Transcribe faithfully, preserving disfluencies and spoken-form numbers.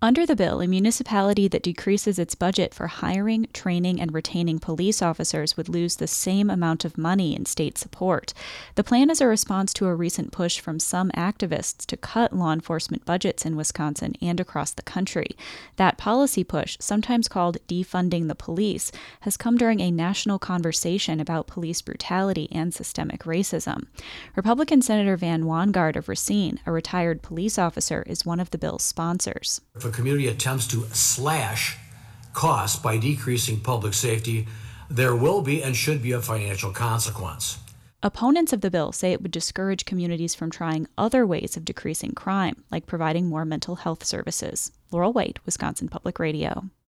Under the bill, a municipality that decreases its budget for hiring, training, and retaining police officers would lose the same amount of money in state support. The plan is a response to a recent push from some activists to cut law enforcement budgets in Wisconsin and across the country. That policy push, sometimes called defunding the police, has come during a national conversation about police brutality and systemic racism. Republican Senator Van Wanggaard of Racine, a retired police officer, is one of the bill's sponsors. If a community attempts to slash costs by decreasing public safety, there will be and should be a financial consequence. Opponents of the bill say it would discourage communities from trying other ways of decreasing crime, like providing more mental health services. Laurel White, Wisconsin Public Radio.